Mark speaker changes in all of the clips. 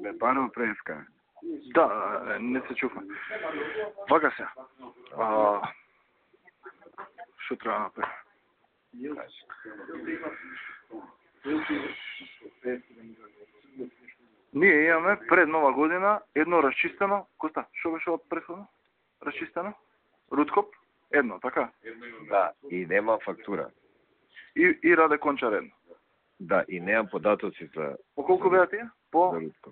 Speaker 1: Ме баро преска.
Speaker 2: Да, не се чувам. Вака се. Што треба да направи? Ние имаме пред нова година едно расчистено, Коста, што беше од претходно? Расчистено? Руткоп? Едно, така?
Speaker 1: Да, и нема фактура.
Speaker 2: И Раде Кончар едно.
Speaker 1: Да, и немам податоци за...
Speaker 2: По колку беа тие? По...
Speaker 1: За Руткоп.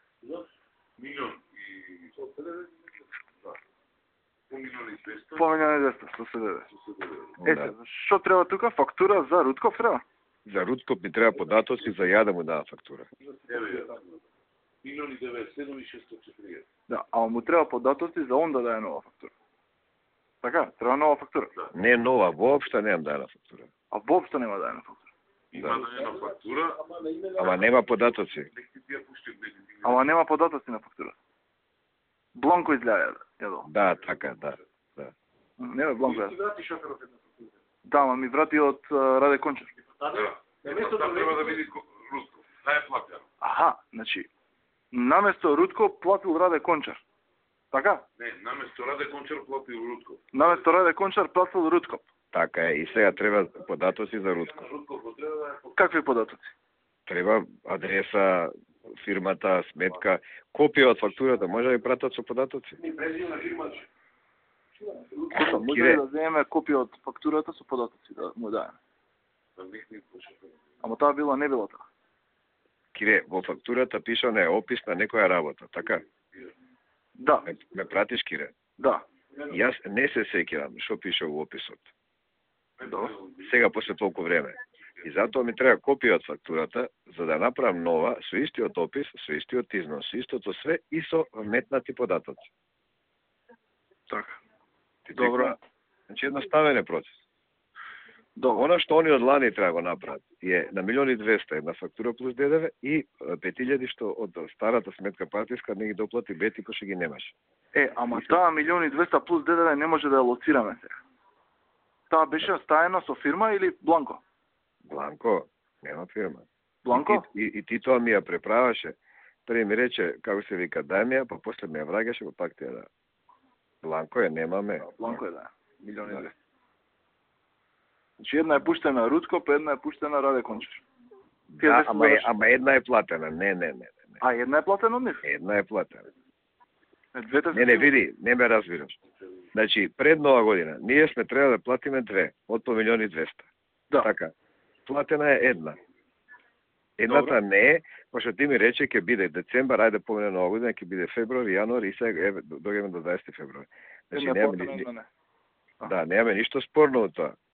Speaker 2: По милион и 200, 190.
Speaker 1: Да.
Speaker 2: Што треба тука? Фактура за Руткоп треба?
Speaker 1: За Руткоп ми треба податоци за ја да му дава фактура.
Speaker 2: Да, ама му треба податоци за он да даде нова фактура. Така, треба нова фактура.
Speaker 1: Не нова, воопшто немам дадена фактура.
Speaker 2: А воопшто нема дадена фактура.
Speaker 3: Има една фактура,
Speaker 1: Ама нема податоци.
Speaker 2: Ама нема податоци на фактура. Бланко изгледа јадо.
Speaker 1: Да, така, да.
Speaker 2: Не бе, Бланко јадо. Да, ама ми врати од Раде Кончар.
Speaker 3: Таа треба да види Руско. Таа е платена.
Speaker 2: Аха, значи, наместо Рутко платил Раде Кончар. Така?
Speaker 3: Не, наместо Раде Кончар платил Рутко.
Speaker 2: Наместо Раде Кончар платил Руткоп.
Speaker 1: Така е. И сега треба податоци за Рутко.
Speaker 3: Рутко треба да е
Speaker 2: Какви податоци?
Speaker 1: Треба адреса, фирмата, сметка, копија од фактурата, може да ја пратат со податоци?
Speaker 2: Коста, може ли да земеме копија од фактурата со податоци да му даеме? Ама таа била не била така.
Speaker 1: Кире, во фактурата пиша не опис на некоја работа, така?
Speaker 2: Да,
Speaker 1: Ме пратиш, Кире?
Speaker 2: да.
Speaker 1: Јас не се сеќавам што пише во описот.
Speaker 2: Добро.
Speaker 1: Сега после толку време. И затоа ми треба копија од фактурата за да направам нова со истиот опис, со истиот износ, со истото све и со вметнати податоци.
Speaker 2: Така.
Speaker 1: Ти
Speaker 2: Добро.
Speaker 1: текна, значи едноставен е процес.
Speaker 2: Добро.
Speaker 1: Она што они од лани треба го направат е на 1.200.000 една фактура плюс ДДВ и 5.000 што од старата сметка партиска не ги доплати Бети кој што ги немаше.
Speaker 2: Ама таа 1.200.000 плюс ДДВ не може да ја лоцираме сега. Таа беше стаена со фирма или Бланко?
Speaker 1: Бланко, нема фирма.
Speaker 2: Бланко?
Speaker 1: И ти тоа ми ја преправаше. Први ми рече, како се вика, дај ми ја, па после ми ја враќаше, па пак ти ја да. Бланко ја немаме.
Speaker 2: Бланко е да. 1.200.000. Значи една е пуштена Руткоп, една е пуштена Раде Кончар.
Speaker 1: Да, ама една е платена. Не.
Speaker 2: А една е платена од нив?
Speaker 1: Една е платена.
Speaker 2: Двете се...
Speaker 1: Не, види, не ме разбираш. Значи, пред нова година, ние сме треба да платиме две, од по 1.200.000.
Speaker 2: Да.
Speaker 1: Така. Платена е една. Едната не е, пошто ти ми рече ќе биде децембар, ајде помине нова година, ќе биде февруари, јануари и сега доаѓаме до 20 февруари. Значи,
Speaker 2: Една е платена, една не.
Speaker 1: Да, немаме ништо спорно од тоа.